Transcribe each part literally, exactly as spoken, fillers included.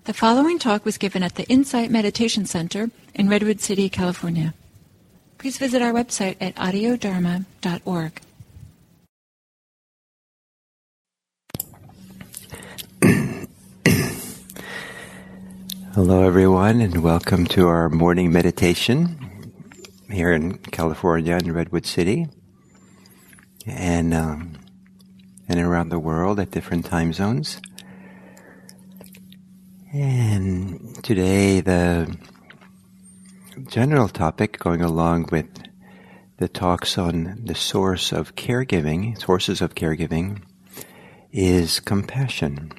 The following talk was given at the Insight Meditation Center in Redwood City, California. Please visit our website at audio dharma dot org. Hello everyone, and welcome to our morning meditation here in California in Redwood City and um, and around the world at different time zones. And today the general topic, going along with the talks on the source of caregiving, sources of caregiving, is compassion.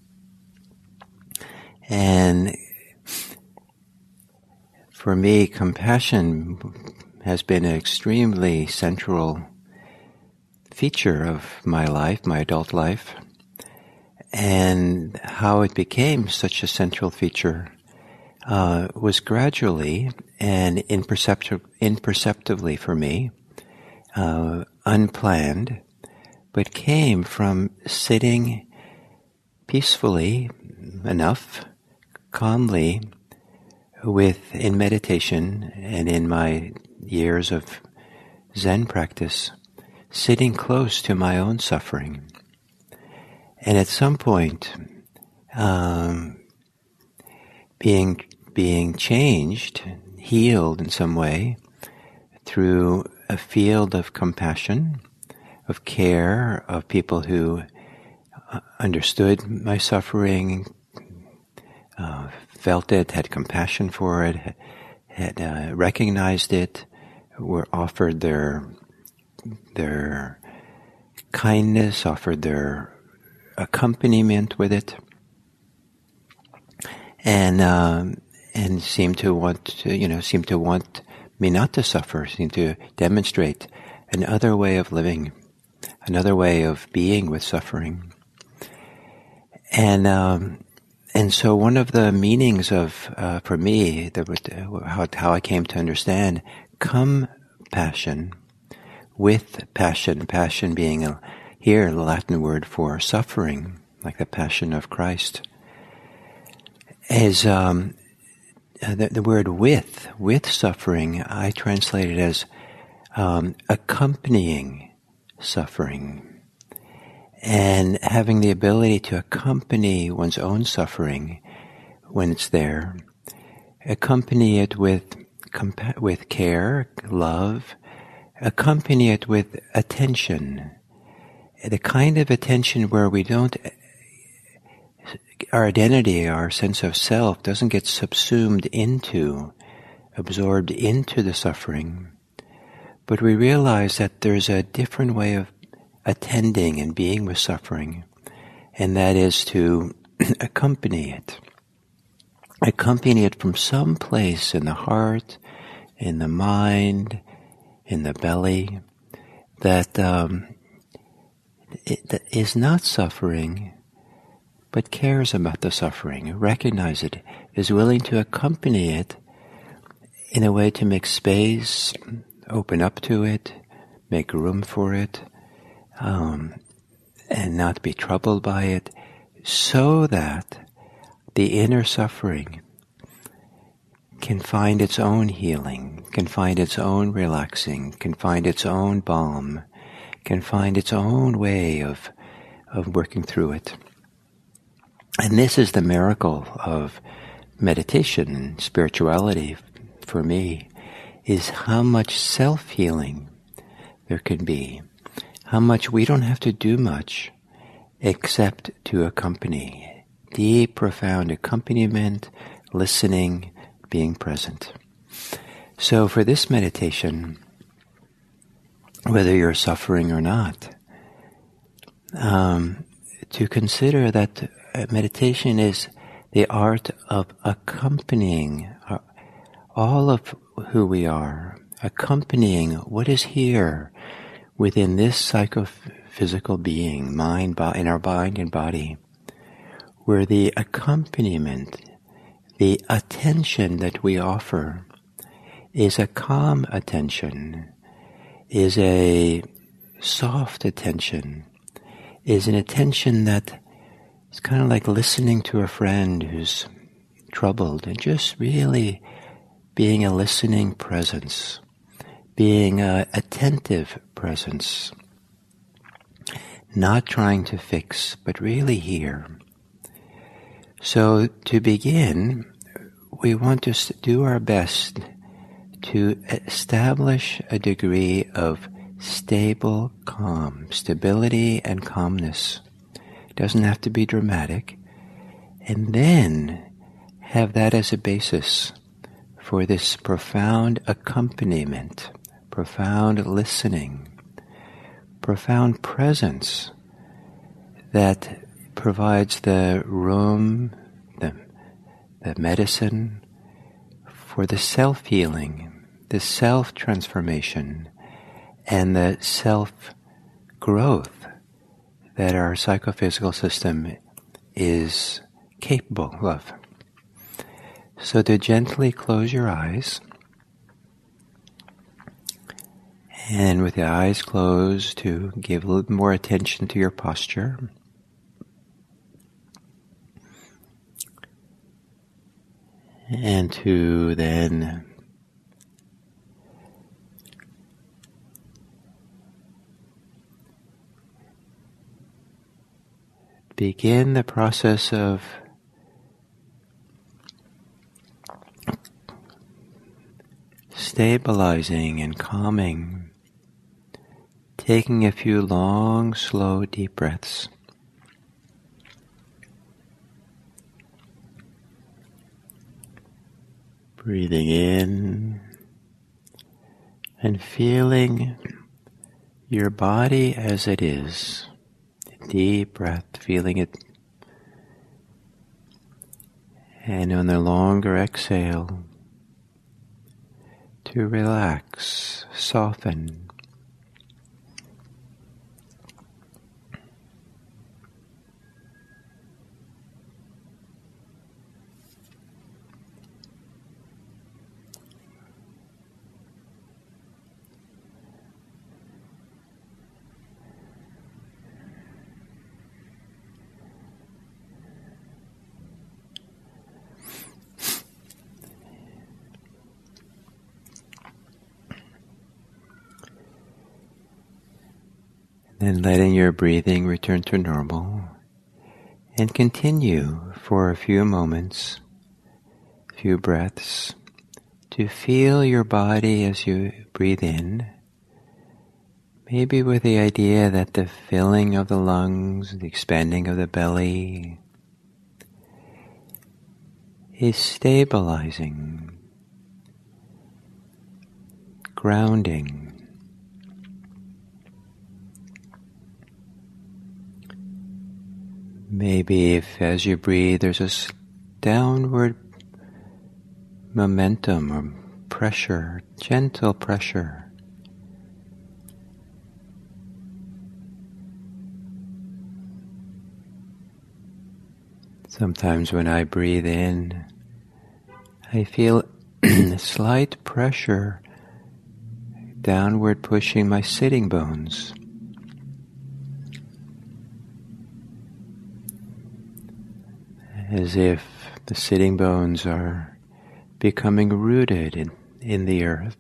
And for me, compassion has been an extremely central feature of my life, my adult life. And how it became such a central feature uh, was gradually and impercepti- imperceptibly for me, uh, unplanned, but came from sitting peacefully enough, calmly, with in meditation and in my years of Zen practice, sitting close to my own suffering. And at some point, um, being being changed, healed in some way, through a field of compassion, of care, of people who understood my suffering, uh, felt it, had compassion for it, had uh, recognized it, were offered their their kindness, offered their accompaniment with it, and um, and seem to want to, you know, seem to want me not to suffer, seem to demonstrate another way of living, another way of being with suffering, and um, and so one of the meanings of uh, for me, the, how how I came to understand compassion with passion, passion being a here, the Latin word for suffering, like the Passion of Christ, is um, the, the word with, with suffering, I translate it as um, accompanying suffering. And having the ability to accompany one's own suffering when it's there, accompany it with, compa- with care, love, accompany it with attention, the kind of attention where we don't, our identity, our sense of self doesn't get subsumed into, absorbed into the suffering, but we realize that there's a different way of attending and being with suffering, and that is to accompany it. Accompany it from some place in the heart, in the mind, in the belly, that um, it is not suffering, but cares about the suffering, recognize it, is willing to accompany it in a way to make space, open up to it, make room for it, um, and not be troubled by it, so that the inner suffering can find its own healing, can find its own relaxing, can find its own balm, can find its own way of of working through it. And this is the miracle of meditation and spirituality for me, is how much self-healing there can be, how much we don't have to do much except to accompany. Deep, profound accompaniment, listening, being present. So for this meditation, whether you're suffering or not, um, to consider that meditation is the art of accompanying all of who we are, accompanying what is here within this psychophysical being, mind, body, in our mind and body, where the accompaniment, the attention that we offer is a calm attention, is a soft attention, is an attention that is kind of like listening to a friend who's troubled, and just really being a listening presence, being an attentive presence, not trying to fix, but really here. So to begin, we want to do our best to establish a degree of stable calm, stability and calmness. It doesn't have to be dramatic. And then have that as a basis for this profound accompaniment, profound listening, profound presence that provides the room, the, the medicine for the self-healing, the self-transformation, and the self-growth that our psychophysical system is capable of. So to gently close your eyes, and with the eyes closed, to give a little more attention to your posture. And to then begin the process of stabilizing and calming, taking a few long, slow, deep breaths. Breathing in and feeling your body as it is. A deep breath, feeling it. And on the longer exhale, to relax, soften. Then letting your breathing return to normal, and continue for a few moments, a few breaths, to feel your body as you breathe in, maybe with the idea that the filling of the lungs, the expanding of the belly, is stabilizing, grounding. Maybe if as you breathe there's a downward momentum or pressure, gentle pressure. Sometimes when I breathe in, I feel a slight pressure downward pushing my sitting bones. As if the sitting bones are becoming rooted in, in the earth.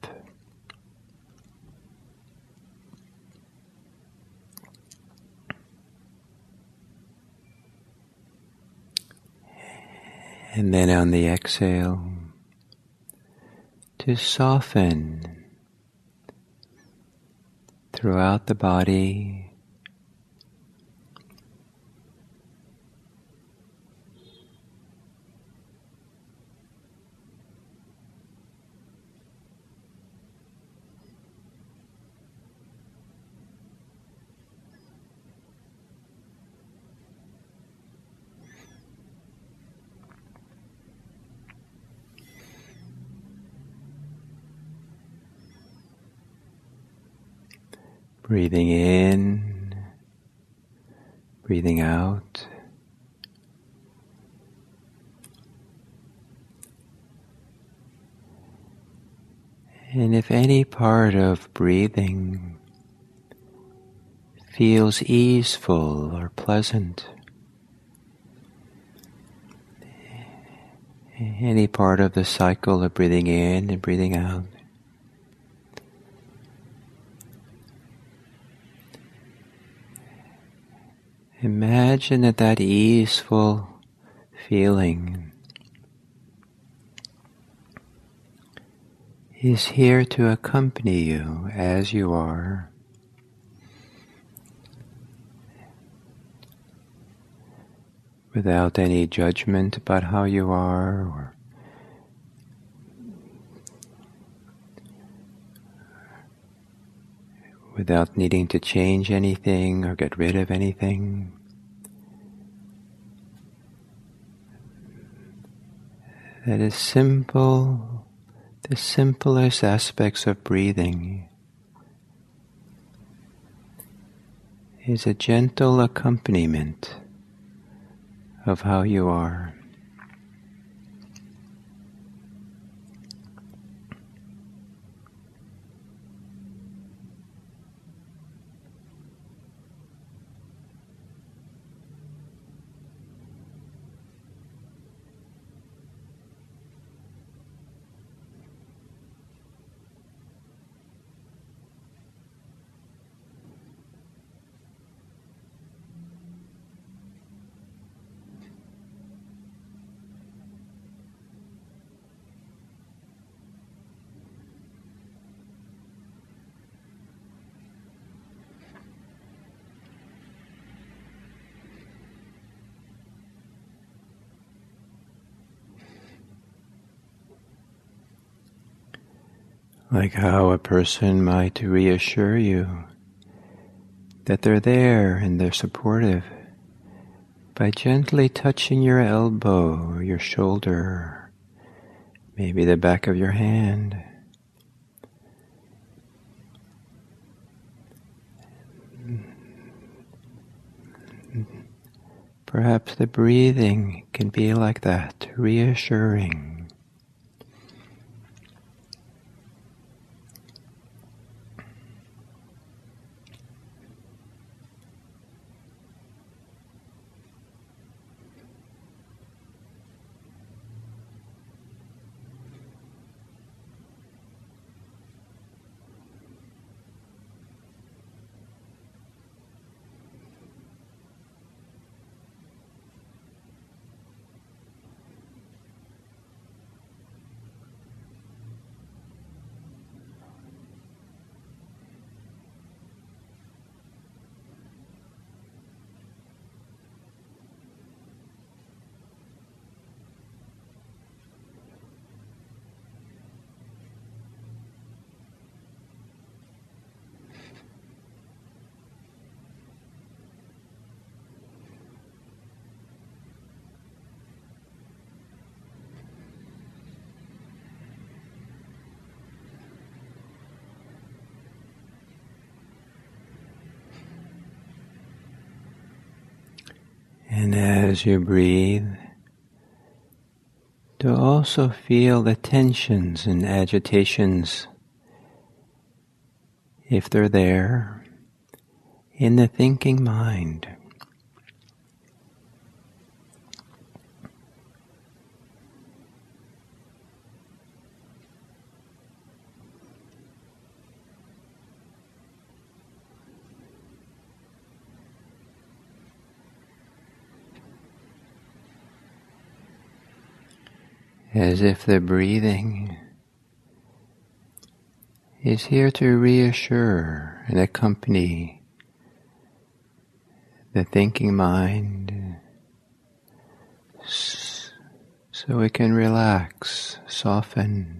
And then on the exhale, to soften throughout the body. Breathing in, breathing out. And if any part of breathing feels easeful or pleasant, any part of the cycle of breathing in and breathing out. Imagine that that easeful feeling is here to accompany you as you are. Without any judgment about how you are, or without needing to change anything or get rid of anything. That is simple, the simplest aspects of breathing is a gentle accompaniment of how you are. Like how a person might reassure you that they're there and they're supportive by gently touching your elbow or your shoulder, maybe the back of your hand. Perhaps the breathing can be like that, reassuring. And as you breathe, to also feel the tensions and agitations, if they're there, in the thinking mind. As if the breathing is here to reassure and accompany the thinking mind so it can relax, soften.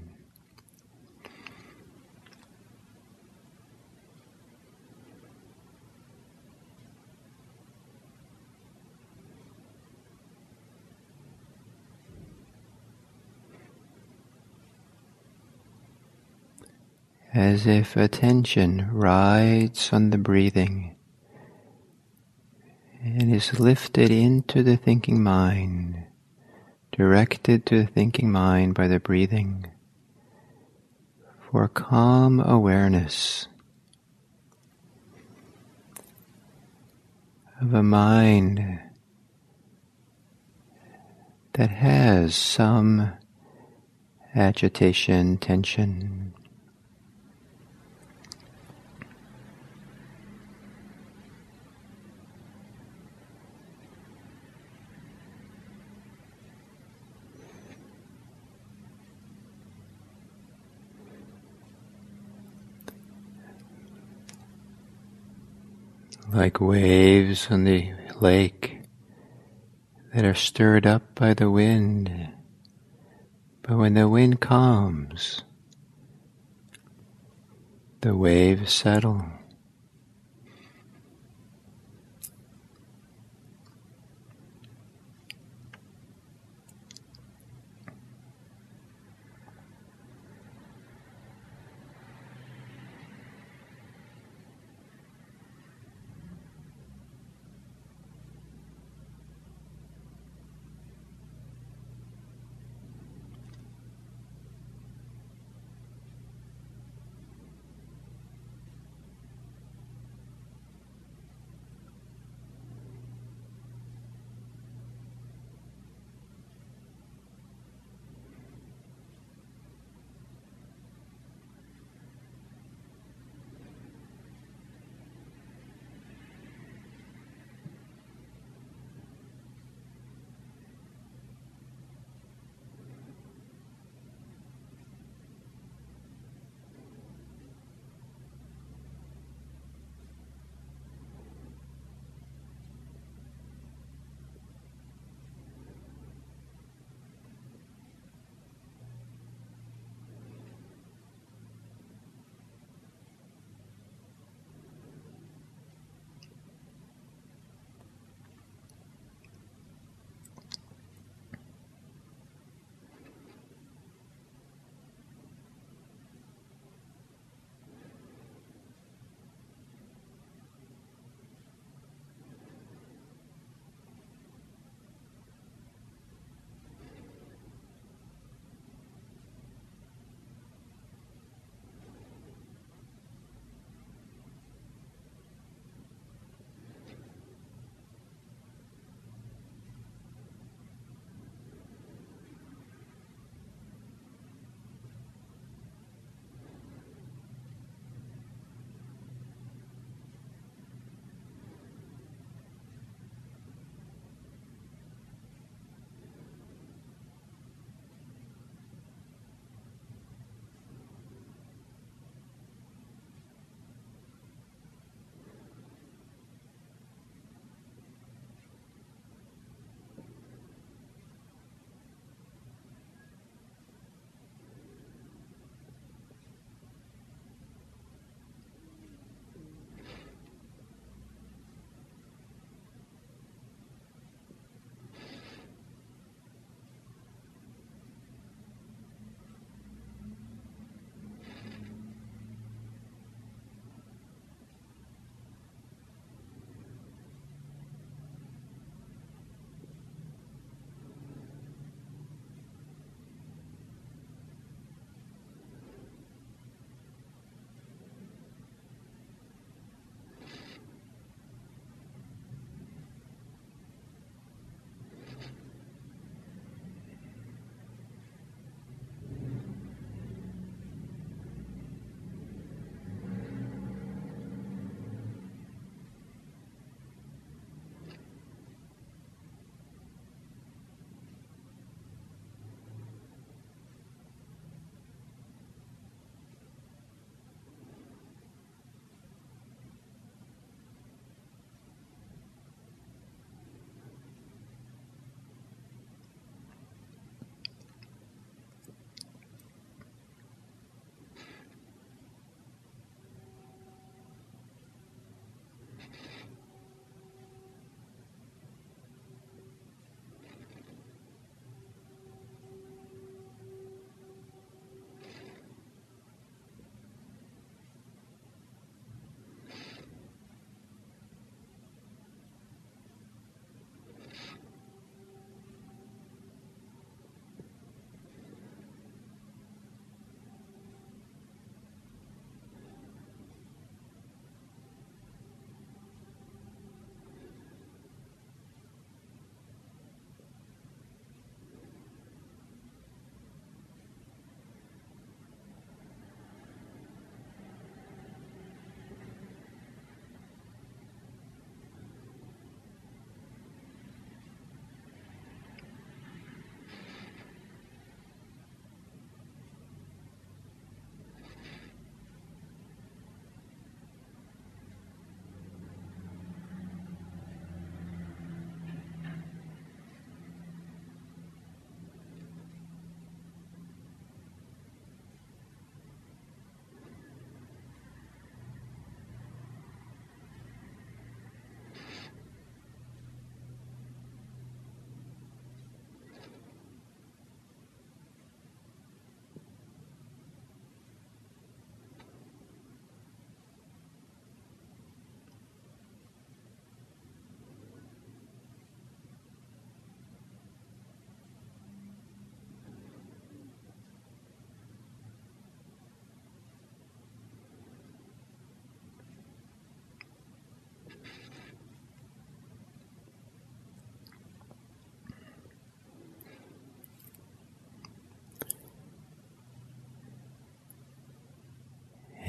As if attention rides on the breathing and is lifted into the thinking mind, directed to the thinking mind by the breathing, for calm awareness of a mind that has some agitation, tension. Like waves on the lake that are stirred up by the wind. But when the wind calms, the waves settle.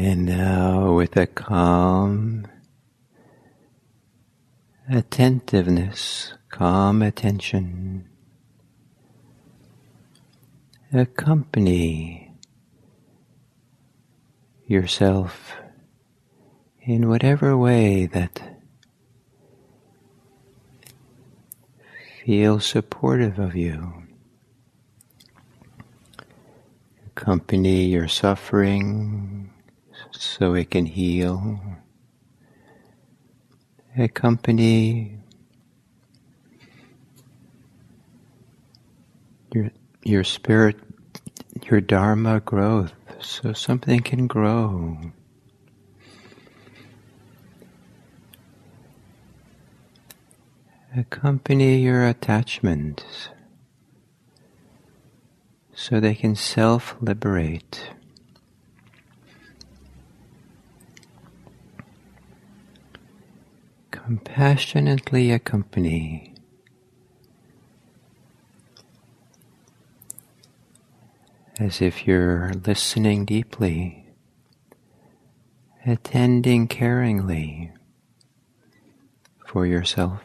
And now with a calm attentiveness, calm attention, accompany yourself in whatever way that feels supportive of you. Accompany your suffering so it can heal. Accompany your your spirit, your Dharma growth, so something can grow. Accompany your attachments so they can self-liberate. Compassionately accompany. As if you're listening deeply, attending caringly for yourself.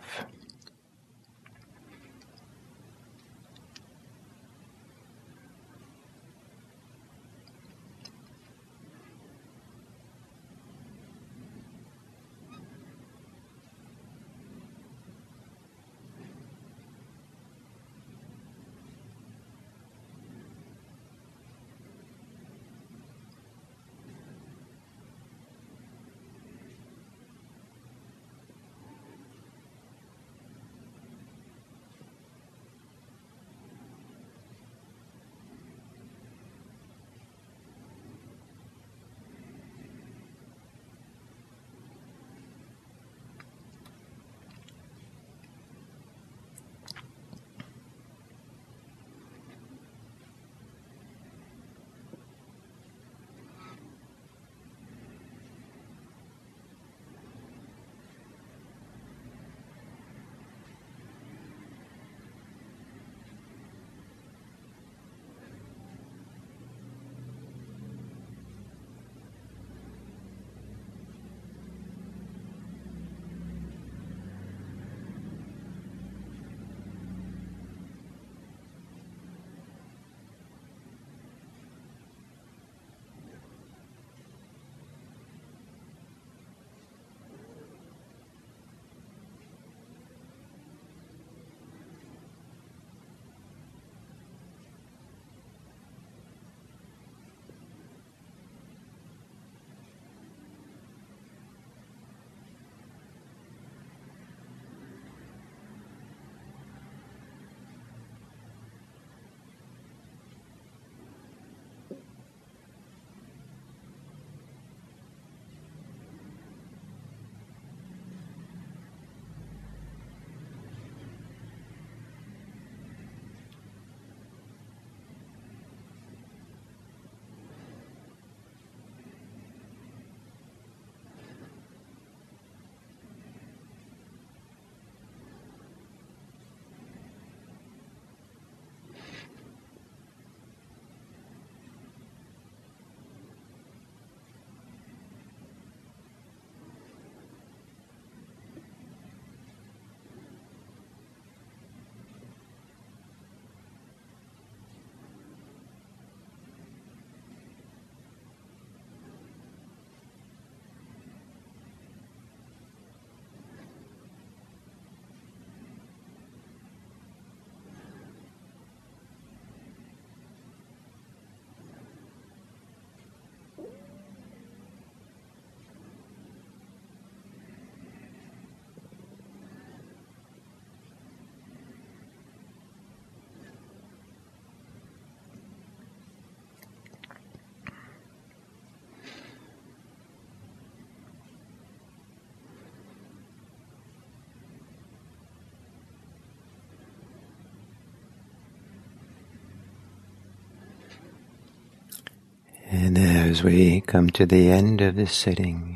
And as we come to the end of this sitting,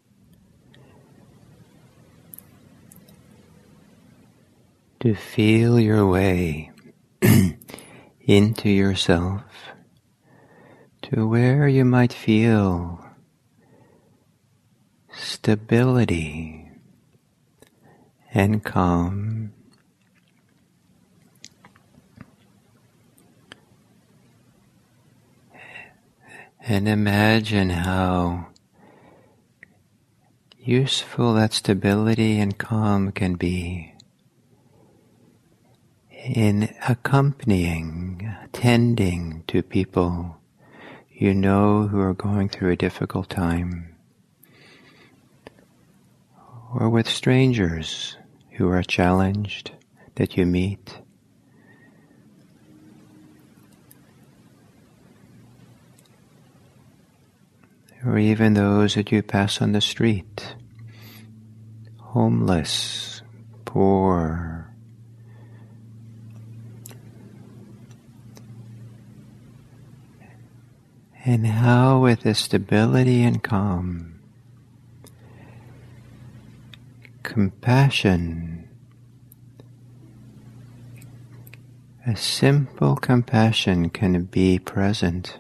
to feel your way into yourself, to where you might feel stability and calm. And imagine how useful that stability and calm can be in accompanying, attending to people you know who are going through a difficult time, or with strangers who are challenged that you meet. Or even those that you pass on the street, homeless, poor. And how with this stability and calm, compassion, a simple compassion can be present.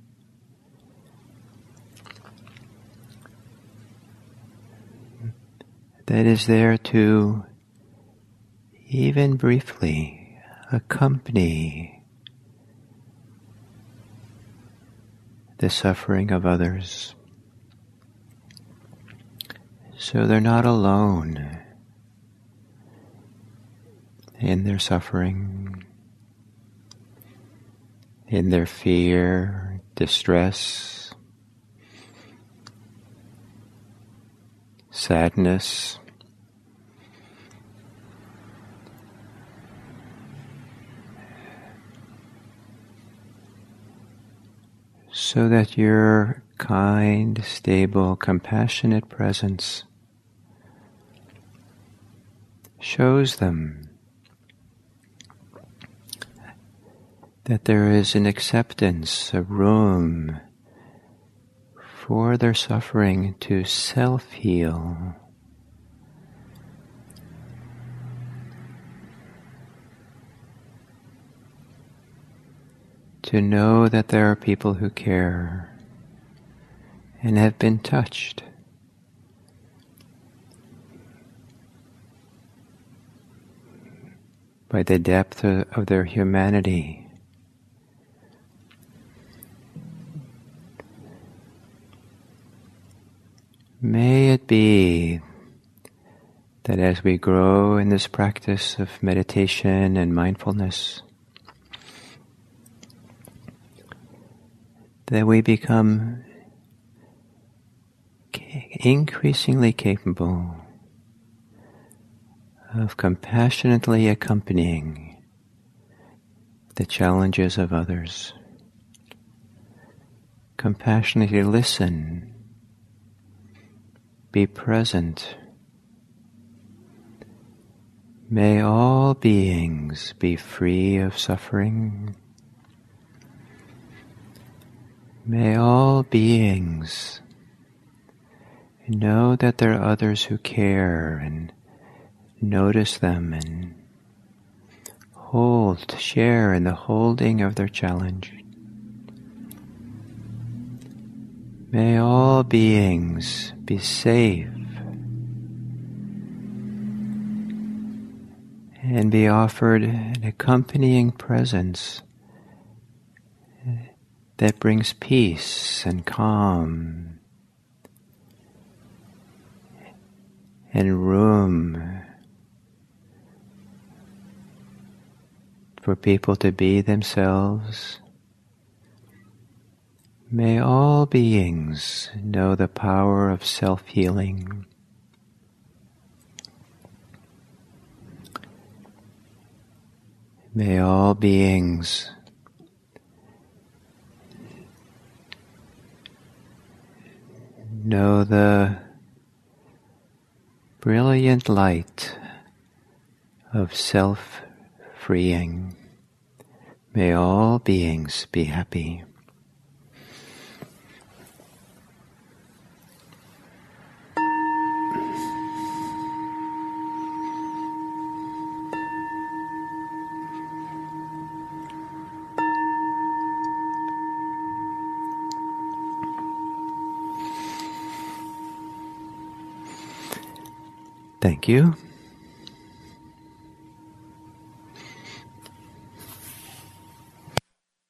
That is there to, even briefly, accompany the suffering of others, so they're not alone in their suffering, in their fear, distress, sadness. So that your kind, stable, compassionate presence shows them that there is an acceptance, a room for their suffering to self-heal. To know that there are people who care and have been touched by the depth of their humanity. May it be that as we grow in this practice of meditation and mindfulness, that we become increasingly capable of compassionately accompanying the challenges of others, compassionately listen, be present. May all beings be free of suffering. May all beings know that there are others who care and notice them and hold, share in the holding of their challenge. May all beings be safe and be offered an accompanying presence that brings peace and calm and room for people to be themselves. May all beings know the power of self-healing. May all beings know the brilliant light of self-freeing. May all beings be happy. Thank you.